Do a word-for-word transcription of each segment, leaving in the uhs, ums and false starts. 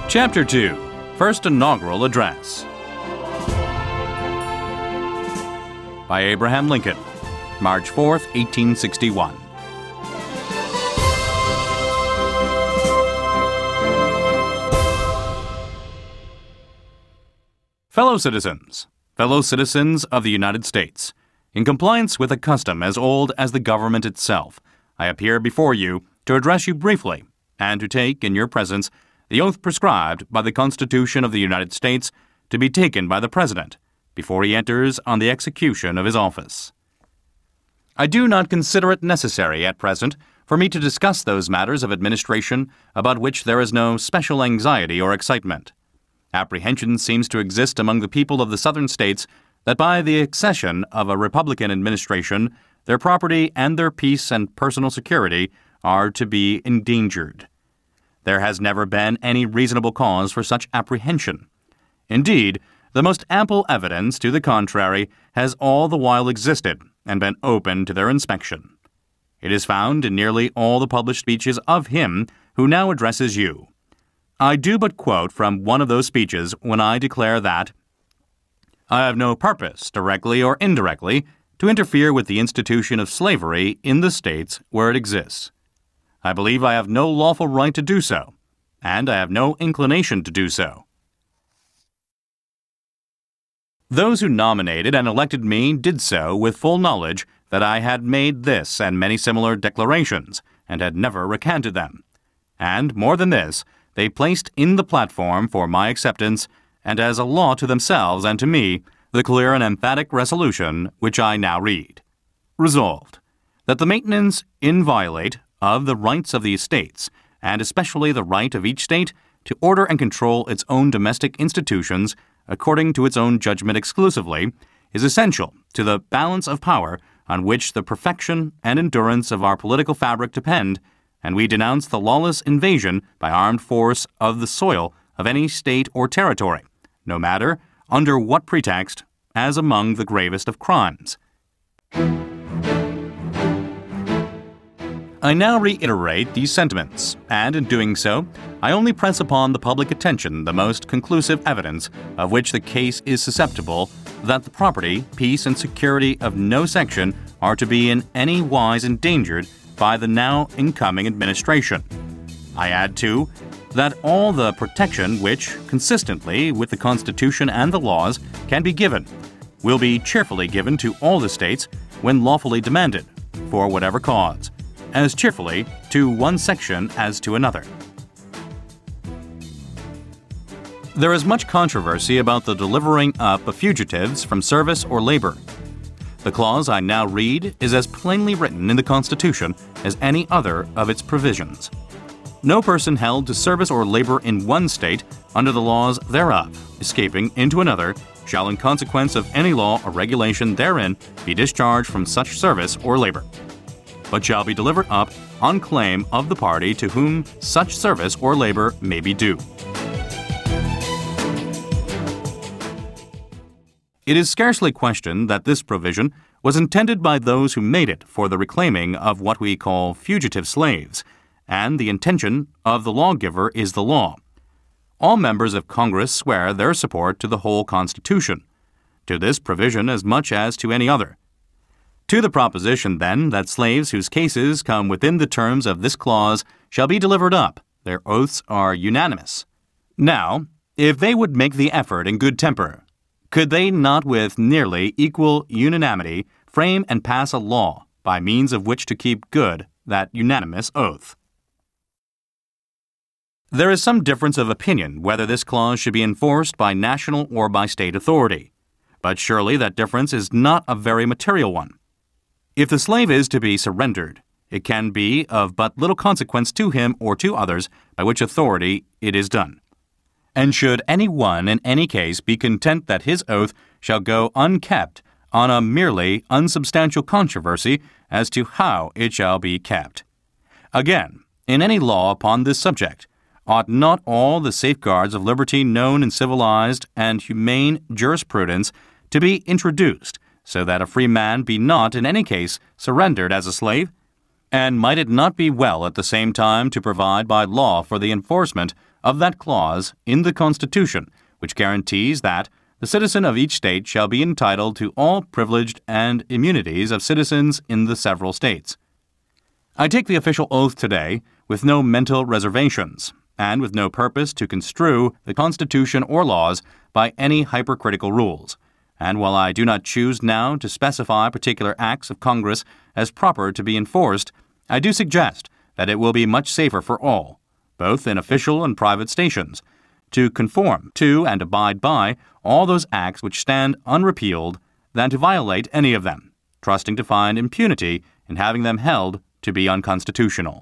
Chapter two. First Inaugural Address. By Abraham Lincoln, March fourth, eighteen sixty-one. Fellow citizens, fellow citizens of the United States, in compliance with a custom as old as the government itself, I appear before you to address you briefly and to take in your presence the oath prescribed by the Constitution of the United States to be taken by the President before he enters on the execution of his office. I do not consider it necessary at present for me to discuss those matters of administration about which there is no special anxiety or excitement. Apprehension seems to exist among the people of the Southern states that by the accession of a Republican administration, their property and their peace and personal security are to be endangered. There has never been any reasonable cause for such apprehension. Indeed, the most ample evidence to the contrary has all the while existed and been open to their inspection. It is found in nearly all the published speeches of him who now addresses you. I do but quote from one of those speeches when I declare that I have no purpose, directly or indirectly, to interfere with the institution of slavery in the states where it exists. I believe I have no lawful right to do so, and I have no inclination to do so. Those who nominated and elected me did so with full knowledge that I had made this and many similar declarations, and had never recanted them. And, more than this, they placed in the platform for my acceptance, and as a law to themselves and to me, the clear and emphatic resolution which I now read. Resolved, that the maintenance inviolate of the rights of the states, and especially the right of each state to order and control its own domestic institutions according to its own judgment exclusively, is essential to the balance of power on which the perfection and endurance of our political fabric depend, and we denounce the lawless invasion by armed force of the soil of any state or territory, no matter under what pretext, as among the gravest of crimes. I now reiterate these sentiments, and in doing so, I only press upon the public attention the most conclusive evidence of which the case is susceptible that the property, peace, and security of no section are to be in any wise endangered by the now incoming administration. I add, too, that all the protection which, consistently with the Constitution and the laws, can be given, will be cheerfully given to all the states when lawfully demanded, for whatever cause, as cheerfully to one section as to another. There is much controversy about the delivering up of fugitives from service or labor. The clause I now read is as plainly written in the Constitution as any other of its provisions. No person held to service or labor in one state under the laws thereof, escaping into another, shall in consequence of any law or regulation therein be discharged from such service or labor, but shall be delivered up on claim of the party to whom such service or labor may be due. It is scarcely questioned that this provision was intended by those who made it for the reclaiming of what we call fugitive slaves, and the intention of the lawgiver is the law. All members of Congress swear their support to the whole Constitution, to this provision as much as to any other. To the proposition, then, that slaves whose cases come within the terms of this clause shall be delivered up, their oaths are unanimous. Now, if they would make the effort in good temper, could they not with nearly equal unanimity frame and pass a law by means of which to keep good that unanimous oath? There is some difference of opinion whether this clause should be enforced by national or by state authority, but surely that difference is not a very material one. If the slave is to be surrendered, it can be of but little consequence to him or to others by which authority it is done. And should any one in any case be content that his oath shall go unkept on a merely unsubstantial controversy as to how it shall be kept. Again, in any law upon this subject, ought not all the safeguards of liberty known in civilized and humane jurisprudence to be introduced, so that a free man be not in any case surrendered as a slave? And might it not be well at the same time to provide by law for the enforcement of that clause in the Constitution which guarantees that the citizen of each state shall be entitled to all privileged and immunities of citizens in the several states. I take the official oath today with no mental reservations and with no purpose to construe the Constitution or laws by any hypercritical rules. And while I do not choose now to specify particular acts of Congress as proper to be enforced, I do suggest that it will be much safer for all, both in official and private stations, to conform to and abide by all those acts which stand unrepealed than to violate any of them, trusting to find impunity in having them held to be unconstitutional.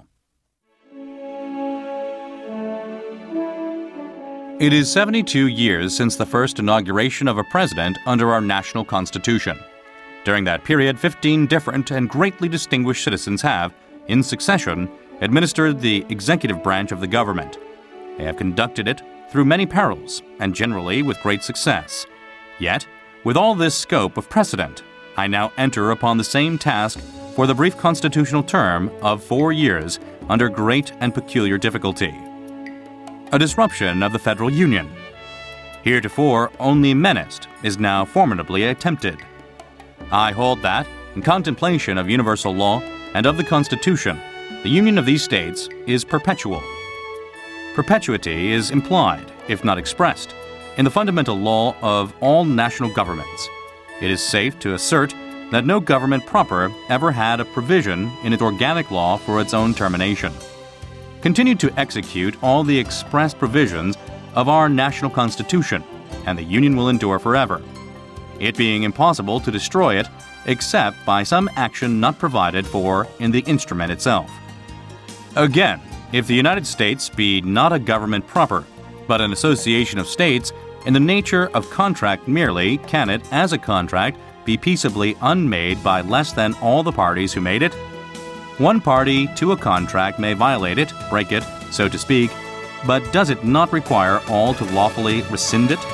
It is seventy-two years since the first inauguration of a president under our national Constitution. During that period, fifteen different and greatly distinguished citizens have, in succession, administered the executive branch of the government. They have conducted it through many perils and generally with great success. Yet, with all this scope of precedent, I now enter upon the same task for the brief constitutional term of four years under great and peculiar difficulty. A disruption of the federal union. Heretofore only menaced is now formidably attempted. I hold that, in contemplation of universal law and of the Constitution, the union of these states is perpetual. Perpetuity is implied, if not expressed, in the fundamental law of all national governments. It is safe to assert that no government proper ever had a provision in its organic law for its own termination. Continue to execute all the express provisions of our national Constitution, and the Union will endure forever, it being impossible to destroy it except by some action not provided for in the instrument itself. Again, if the United States be not a government proper, but an association of states, in the nature of contract merely, can it, as a contract, be peaceably unmade by less than all the parties who made it? One party to a contract may violate it, break it, so to speak, but does it not require all to lawfully rescind it?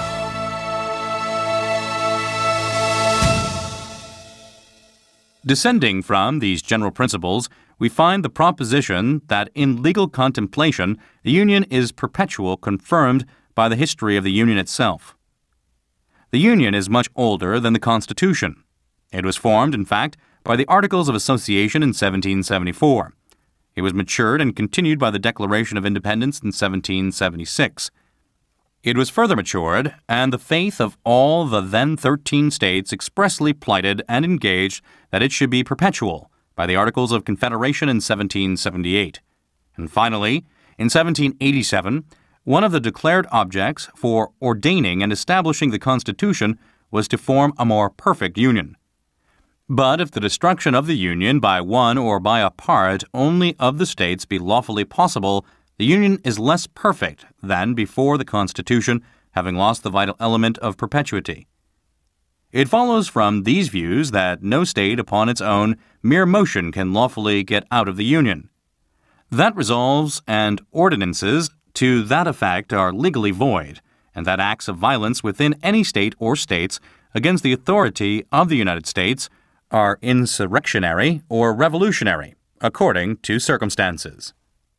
Descending from these general principles, we find the proposition that in legal contemplation, the Union is perpetual confirmed by the history of the Union itself. The Union is much older than the Constitution. It was formed, in fact, by the Articles of Association in seventeen seventy-four. It was matured and continued by the Declaration of Independence in seventeen seventy-six. It was further matured, and the faith of all the then thirteen states expressly plighted and engaged that it should be perpetual by the Articles of Confederation in seventeen seventy-eight. And finally, in seventeen eighty-seven, one of the declared objects for ordaining and establishing the Constitution was to form a more perfect union. But if the destruction of the Union by one or by a part only of the states be lawfully possible, the Union is less perfect than before the Constitution, having lost the vital element of perpetuity. It follows from these views that no state upon its own mere motion can lawfully get out of the Union. That resolves and ordinances to that effect are legally void, and that acts of violence within any state or states against the authority of the United States are insurrectionary or revolutionary, according to circumstances.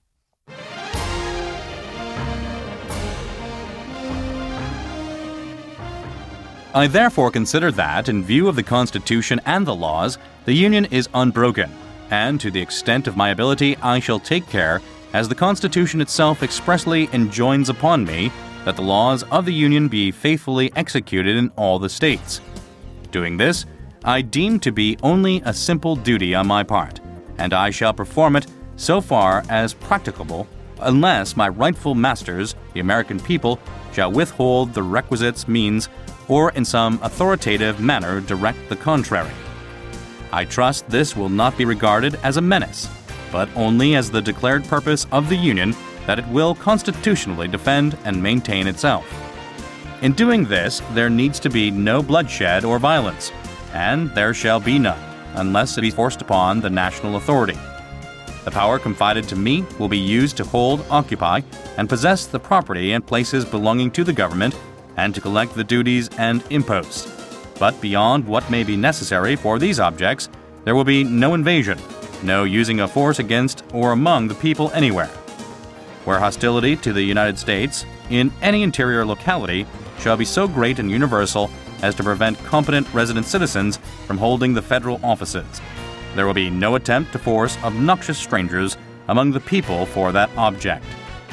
I therefore consider that, in view of the Constitution and the laws, the Union is unbroken, and to the extent of my ability I shall take care, as the Constitution itself expressly enjoins upon me, that the laws of the Union be faithfully executed in all the states. Doing this, I deem to be only a simple duty on my part, and I shall perform it so far as practicable, unless my rightful masters, the American people, shall withhold the requisite means or in some authoritative manner direct the contrary. I trust this will not be regarded as a menace, but only as the declared purpose of the Union that it will constitutionally defend and maintain itself. In doing this, there needs to be no bloodshed or violence, and there shall be none, unless it be forced upon the national authority. The power confided to me will be used to hold, occupy, and possess the property and places belonging to the government, and to collect the duties and imposts. But beyond what may be necessary for these objects, there will be no invasion, no using of force against or among the people anywhere. where hostility to the United States in any interior locality shall be so great and universal as to prevent competent resident citizens from holding the federal offices. There will be no attempt to force obnoxious strangers among the people for that object.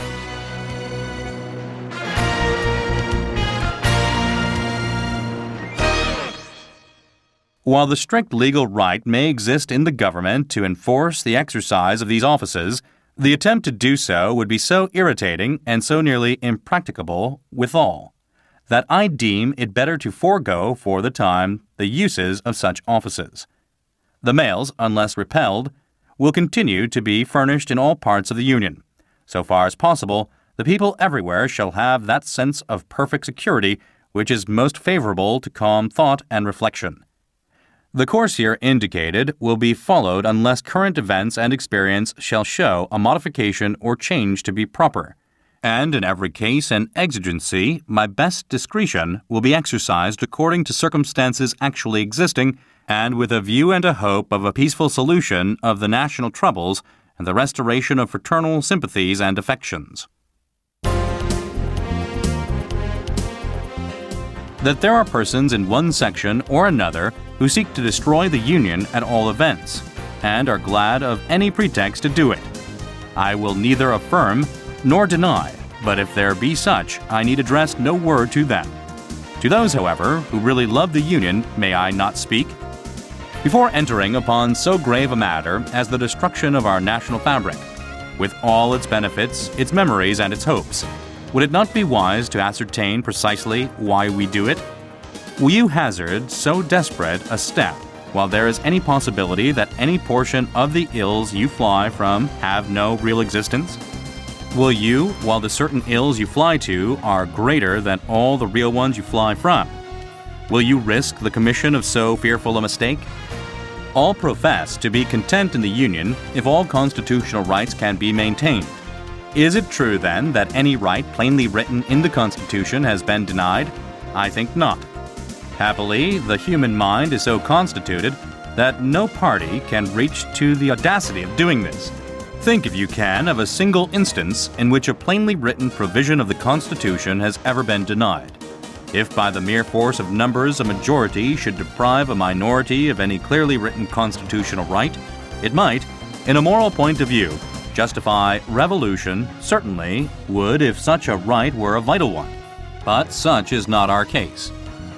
While the strict legal right may exist in the government to enforce the exercise of these offices, the attempt to do so would be so irritating and so nearly impracticable withal, that I deem it better to forego for the time the uses of such offices. The mails, unless repelled, will continue to be furnished in all parts of the Union. So far as possible, the people everywhere shall have that sense of perfect security which is most favorable to calm thought and reflection. The course here indicated will be followed unless current events and experience shall show a modification or change to be proper, and in every case and exigency my best discretion will be exercised according to circumstances actually existing, and with a view and a hope of a peaceful solution of the national troubles and the restoration of fraternal sympathies and affections. That there are persons in one section or another who seek to destroy the Union at all events, and are glad of any pretext to do it, I will neither affirm nor deny, but if there be such, I need address no word to them. To those, however, who really love the Union, may I not speak? Before entering upon so grave a matter as the destruction of our national fabric, with all its benefits, its memories, and its hopes, would it not be wise to ascertain precisely why we do it? Will you hazard so desperate a step while there is any possibility that any portion of the ills you fly from have no real existence? Will you, while the certain ills you fly to are greater than all the real ones you fly from, will you risk the commission of so fearful a mistake? All profess to be content in the Union if all constitutional rights can be maintained. Is it true, then, that any right plainly written in the Constitution has been denied? I think not. Happily, the human mind is so constituted that no party can reach to the audacity of doing this. Think, if you can, of a single instance in which a plainly written provision of the Constitution has ever been denied. If by the mere force of numbers a majority should deprive a minority of any clearly written constitutional right, it might, in a moral point of view, justify revolution, certainly would if such a right were a vital one. But such is not our case.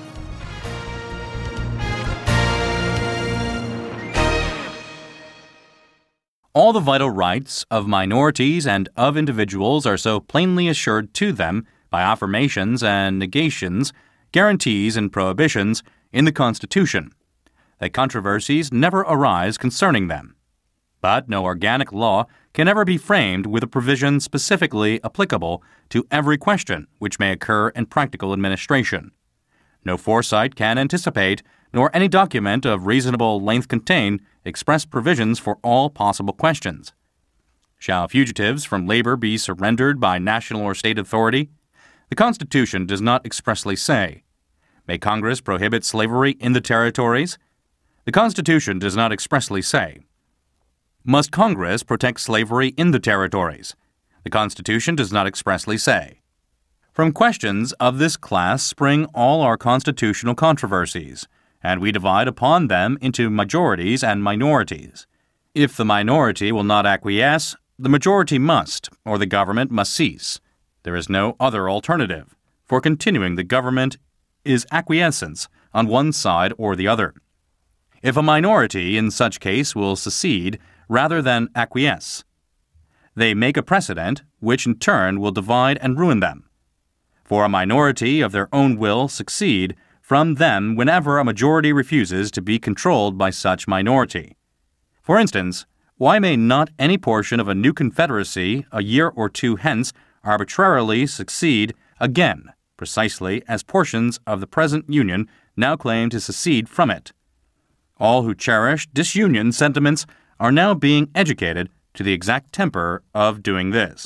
All the vital rights of minorities and of individuals are so plainly assured to them by affirmations and negations, guarantees and prohibitions in the Constitution, that controversies never arise concerning them. But no organic law can ever be framed with a provision specifically applicable to every question which may occur in practical administration. No foresight can anticipate, nor any document of reasonable length contain, express provisions for all possible questions. Shall fugitives from labor be surrendered by national or state authority? The Constitution does not expressly say. May Congress prohibit slavery in the territories? The Constitution does not expressly say. Must Congress protect slavery in the territories? The Constitution does not expressly say. From questions of this class spring all our constitutional controversies, and we divide upon them into majorities and minorities. If the minority will not acquiesce, the majority must, or the government must cease. There is no other alternative, for continuing the government is acquiescence on one side or the other. If a minority in such case will secede rather than acquiesce, they make a precedent which in turn will divide and ruin them. For a minority of their own will succeed from them whenever a majority refuses to be controlled by such minority. For instance, why may not any portion of a new confederacy a year or two hence arbitrarily succeed again, precisely as portions of the present Union now claim to secede from it? All who cherish disunion sentiments are now being educated to the exact temper of doing this.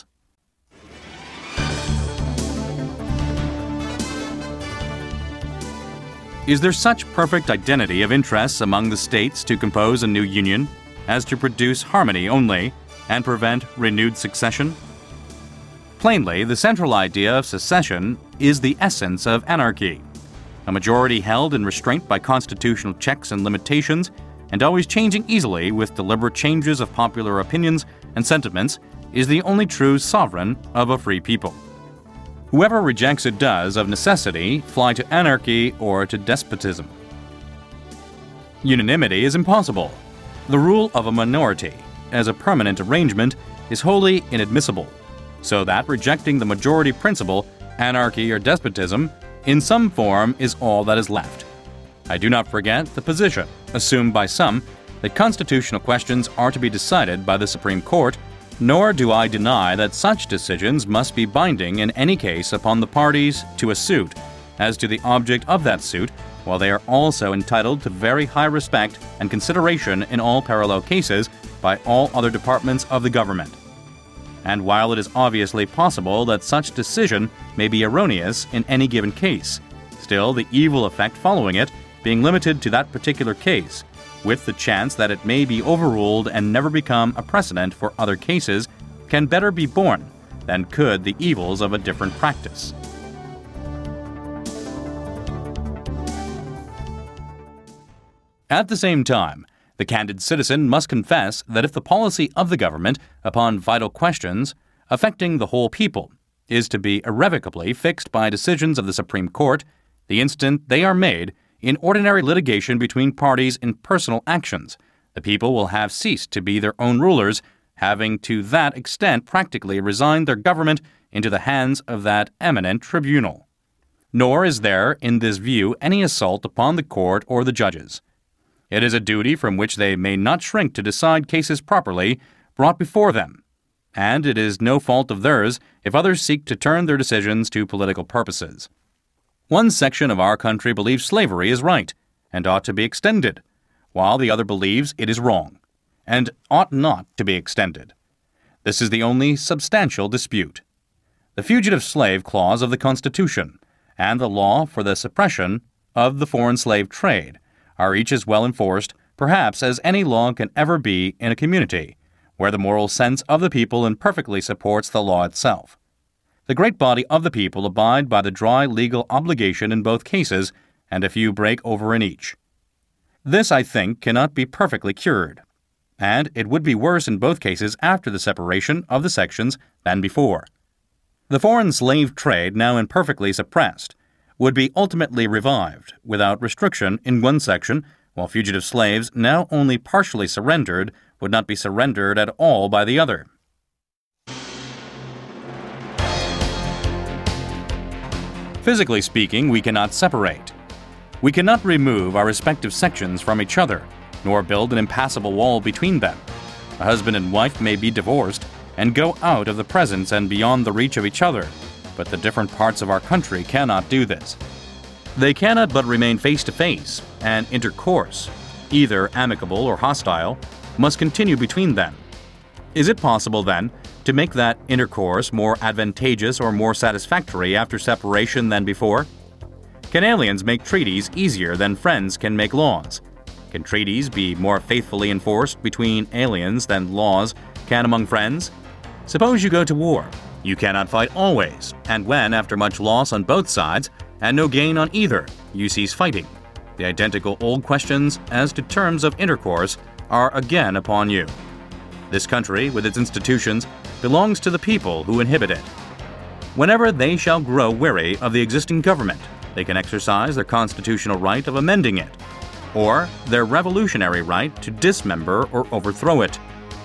Is there such perfect identity of interests among the states to compose a new union as to produce harmony only and prevent renewed succession? Plainly, the central idea of secession is the essence of anarchy. A majority held in restraint by constitutional checks and limitations, and always changing easily with deliberate changes of popular opinions and sentiments, is the only true sovereign of a free people. Whoever rejects it does, of necessity, fly to anarchy or to despotism. Unanimity is impossible. The rule of a minority, as a permanent arrangement, is wholly inadmissible, so that rejecting the majority principle, anarchy or despotism, in some form is all that is left. I do not forget the position, assumed by some, that constitutional questions are to be decided by the Supreme Court, nor do I deny that such decisions must be binding in any case upon the parties to a suit, as to the object of that suit, while they are also entitled to very high respect and consideration in all parallel cases by all other departments of the government. And while it is obviously possible that such decision may be erroneous in any given case, still the evil effect following it, being limited to that particular case, with the chance that it may be overruled and never become a precedent for other cases, can better be borne than could the evils of a different practice. At the same time, the candid citizen must confess that if the policy of the government upon vital questions affecting the whole people is to be irrevocably fixed by decisions of the Supreme Court, the instant they are made, in ordinary litigation between parties in personal actions, the people will have ceased to be their own rulers, having to that extent practically resigned their government into the hands of that eminent tribunal. Nor is there, in this view, any assault upon the court or the judges. It is a duty from which they may not shrink to decide cases properly brought before them, and it is no fault of theirs if others seek to turn their decisions to political purposes. One section of our country believes slavery is right and ought to be extended, while the other believes it is wrong and ought not to be extended. This is the only substantial dispute. The fugitive slave clause of the Constitution and the law for the suppression of the foreign slave trade are each as well enforced, perhaps, as any law can ever be in a community where the moral sense of the people imperfectly supports the law itself. The great body of the people abide by the dry legal obligation in both cases, and a few break over in each. This, I think, cannot be perfectly cured, and it would be worse in both cases after the separation of the sections than before. The foreign slave trade, now imperfectly suppressed, would be ultimately revived, without restriction, in one section, while fugitive slaves, now only partially surrendered, would not be surrendered at all by the other. Physically speaking, we cannot separate. We cannot remove our respective sections from each other, nor build an impassable wall between them. A husband and wife may be divorced and go out of the presence and beyond the reach of each other, but the different parts of our country cannot do this. They cannot but remain face to face, and intercourse, either amicable or hostile, must continue between them. Is it possible, then, to make that intercourse more advantageous or more satisfactory after separation than before? Can aliens make treaties easier than friends can make laws? Can treaties be more faithfully enforced between aliens than laws can among friends? Suppose you go to war. You cannot fight always, and when, after much loss on both sides, and no gain on either, you cease fighting, the identical old questions as to terms of intercourse are again upon you. This country, with its institutions, belongs to the people who inhabit it. Whenever they shall grow weary of the existing government, they can exercise their constitutional right of amending it, or their revolutionary right to dismember or overthrow it.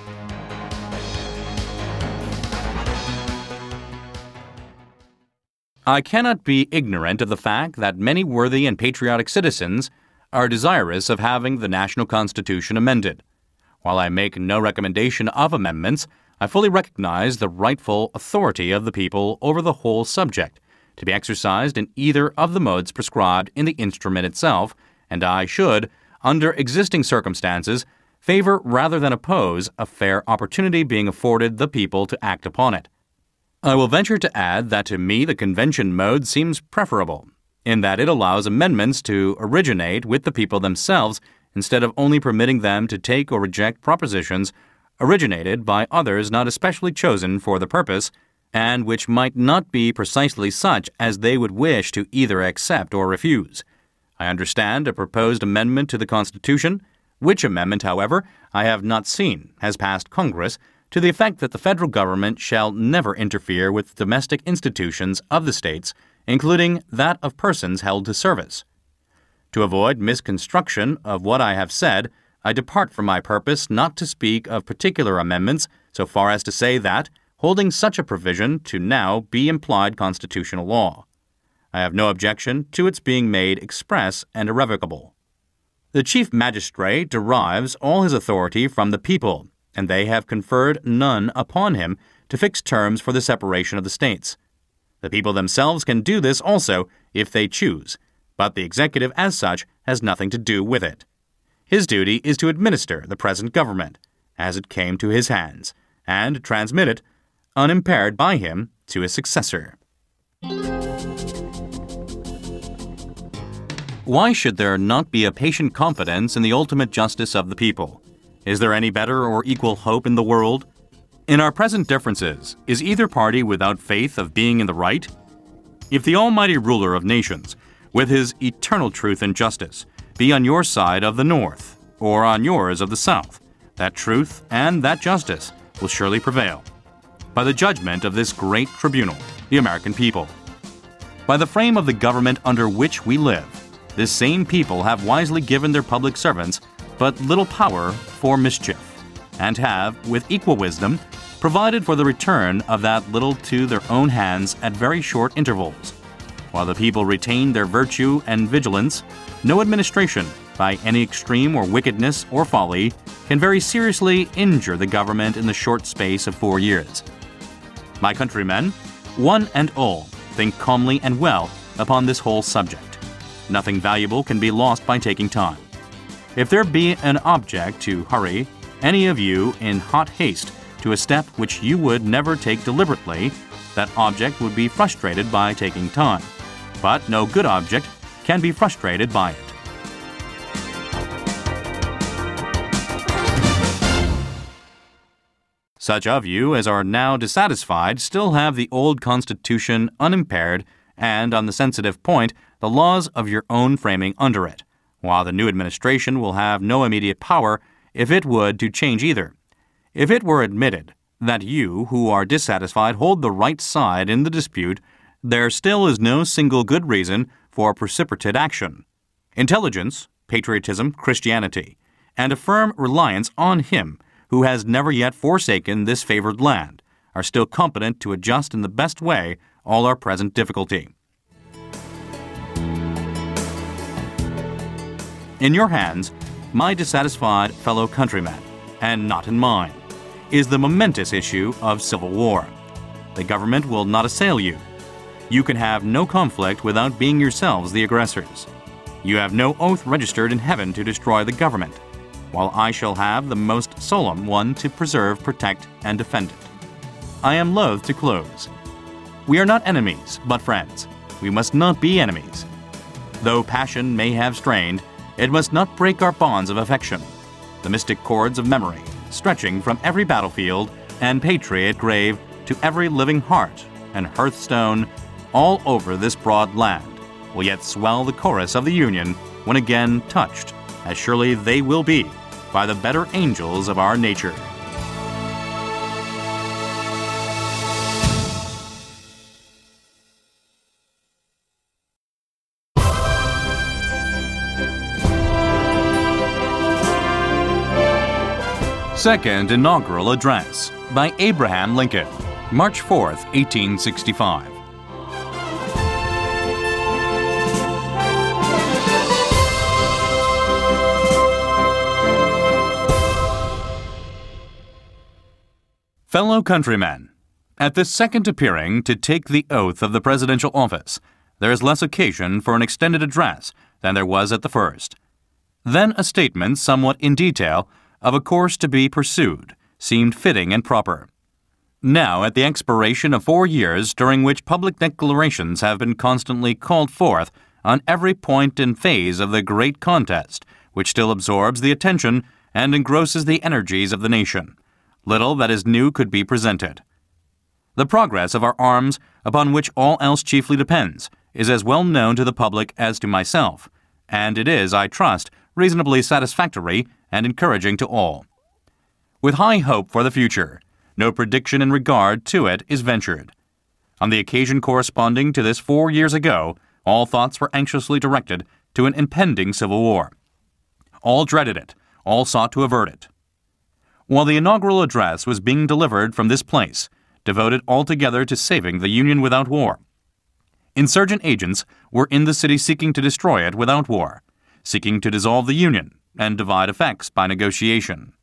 I cannot be ignorant of the fact that many worthy and patriotic citizens are desirous of having the national Constitution amended. While I make no recommendation of amendments, I fully recognize the rightful authority of the people over the whole subject, to be exercised in either of the modes prescribed in the instrument itself, and I should, under existing circumstances, favor rather than oppose a fair opportunity being afforded the people to act upon it. I will venture to add that to me the convention mode seems preferable, in that it allows amendments to originate with the people themselves instead of only permitting them to take or reject propositions originated by others not especially chosen for the purpose, and which might not be precisely such as they would wish to either accept or refuse. I understand a proposed amendment to the Constitution, which amendment, however, I have not seen, has passed Congress, to the effect that the federal government shall never interfere with the domestic institutions of the states, including that of persons held to service. To avoid misconstruction of what I have said, I depart from my purpose not to speak of particular amendments so far as to say that, holding such a provision to now be implied constitutional law, I have no objection to its being made express and irrevocable. The Chief Magistrate derives all his authority from the people, and they have conferred none upon him to fix terms for the separation of the states. The people themselves can do this also if they choose, but the executive as such has nothing to do with it. His duty is to administer the present government, as it came to his hands, and transmit it, unimpaired by him, to his successor. Why should there not be a patient confidence in the ultimate justice of the people? Is there any better or equal hope in the world? In our present differences, is either party without faith of being in the right? If the almighty ruler of nations, with his eternal truth and justice, be on your side of the north, or on yours of the south, that truth and that justice will surely prevail, by the judgment of this great tribunal, the American people. By the frame of the government under which we live, this same people have wisely given their public servants but little power for mischief, and have, with equal wisdom, provided for the return of that little to their own hands at very short intervals. While the people retain their virtue and vigilance, no administration, by any extreme or wickedness or folly, can very seriously injure the government in the short space of four years. My countrymen, one and all, think calmly and well upon this whole subject. Nothing valuable can be lost by taking time. If there be an object to hurry any of you in hot haste to a step which you would never take deliberately, that object would be frustrated by taking time. But no good object can be frustrated by it. Such of you as are now dissatisfied still have the old Constitution unimpaired and, on the sensitive point, the laws of your own framing under it, while the new administration will have no immediate power, if it would, to change either. If it were admitted that you, who are dissatisfied, hold the right side in the dispute, there still is no single good reason for precipitate action. Intelligence, patriotism, Christianity, and a firm reliance on Him who has never yet forsaken this favored land, are still competent to adjust in the best way all our present difficulty. In your hands, my dissatisfied fellow countrymen, and not in mine, is the momentous issue of civil war. The government will not assail you. You can have no conflict without being yourselves the aggressors. You have no oath registered in heaven to destroy the government, while I shall have the most solemn one to preserve, protect, and defend it. I am loath to close. We are not enemies, but friends. We must not be enemies. Though passion may have strained, it must not break our bonds of affection, the mystic cords of memory, stretching from every battlefield and patriot grave to every living heart and hearthstone all over this broad land, will yet swell the chorus of the Union when again touched, as surely they will be, by the better angels of our nature. Second Inaugural Address by Abraham Lincoln, March fourth, eighteen sixty-five. Fellow countrymen, at this second appearing to take the oath of the presidential office, there is less occasion for an extended address than there was at the first. Then a statement somewhat in detail of a course to be pursued seemed fitting and proper. Now, at the expiration of four years during which public declarations have been constantly called forth on every point and phase of the great contest which still absorbs the attention and engrosses the energies of the nation, little that is new could be presented. The progress of our arms, upon which all else chiefly depends, is as well known to the public as to myself, and it is, I trust, reasonably satisfactory and encouraging to all. With high hope for the future, no prediction in regard to it is ventured. On the occasion corresponding to this four years ago, all thoughts were anxiously directed to an impending civil war. All dreaded it, all sought to avert it. While the inaugural address was being delivered from this place, devoted altogether to saving the Union without war, insurgent agents were in the city seeking to destroy it without war, seeking to dissolve the Union and divide effects by negotiation.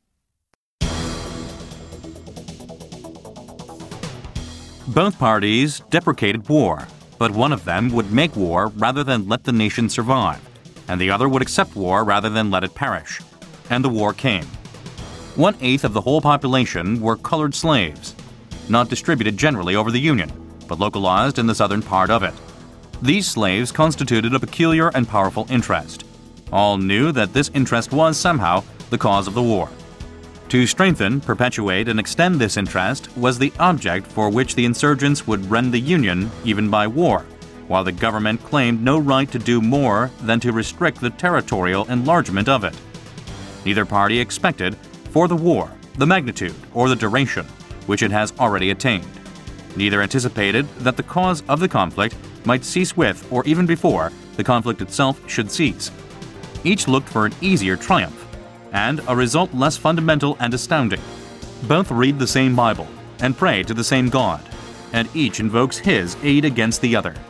Both parties deprecated war, but one of them would make war rather than let the nation survive, and the other would accept war rather than let it perish. And the war came. One-eighth of the whole population were colored slaves, not distributed generally over the Union, but localized in the southern part of it. These slaves constituted a peculiar and powerful interest. All knew that this interest was, somehow, the cause of the war. To strengthen, perpetuate, and extend this interest was the object for which the insurgents would rend the Union even by war, while the government claimed no right to do more than to restrict the territorial enlargement of it. Neither party expected, for the war, the magnitude or the duration which it has already attained. Neither anticipated that the cause of the conflict might cease with, or even before, the conflict itself should cease. Each looked for an easier triumph, and a result less fundamental and astounding. Both read the same Bible and pray to the same God, and each invokes his aid against the other.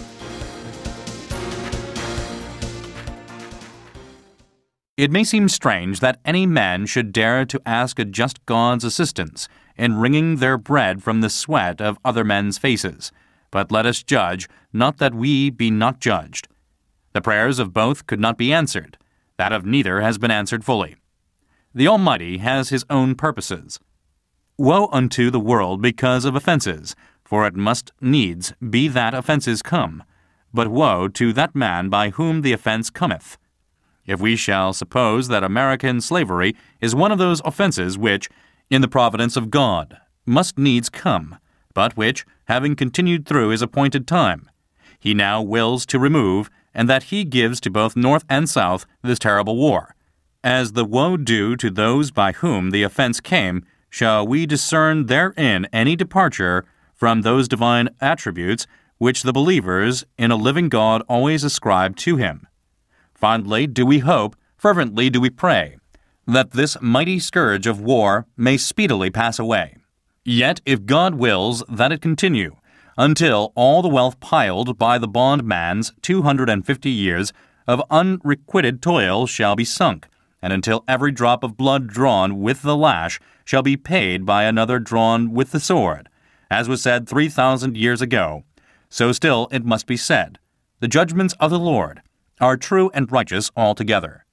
It may seem strange that any man should dare to ask a just God's assistance in wringing their bread from the sweat of other men's faces, but let us judge, not that we be not judged. The prayers of both could not be answered. That of neither has been answered fully. The Almighty has his own purposes. Woe unto the world because of offenses, for it must needs be that offenses come. But woe to that man by whom the offense cometh. If we shall suppose that American slavery is one of those offenses which, in the providence of God, must needs come, but which, having continued through his appointed time, he now wills to remove, and that he gives to both North and South this terrible war, as the woe due to those by whom the offense came, shall we discern therein any departure from those divine attributes which the believers in a living God always ascribe to him. Fondly do we hope, fervently do we pray, that this mighty scourge of war may speedily pass away. Yet if God wills that it continue, until all the wealth piled by the bondman's two hundred and fifty years of unrequited toil shall be sunk, and until every drop of blood drawn with the lash shall be paid by another drawn with the sword, as was said three thousand years ago, so still it must be said, the judgments of the Lord are true and righteous altogether.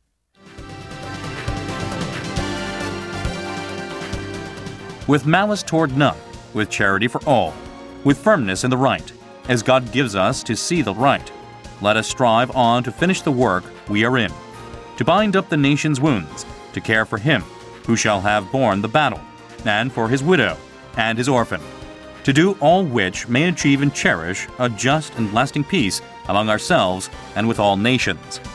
With malice toward none, with charity for all, with firmness in the right, as God gives us to see the right, let us strive on to finish the work we are in, to bind up the nation's wounds, to care for him who shall have borne the battle, and for his widow and his orphan, to do all which may achieve and cherish a just and lasting peace among ourselves and with all nations.